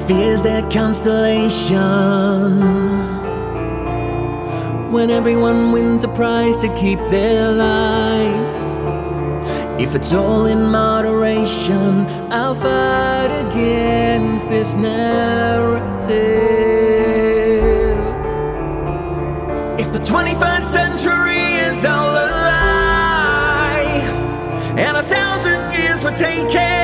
fear's their constellation. When everyone wins a prize to keep their life, if it's all in moderation, I'll fight against this narrative. If the 21st century is all a lie, and 1,000 years were taken,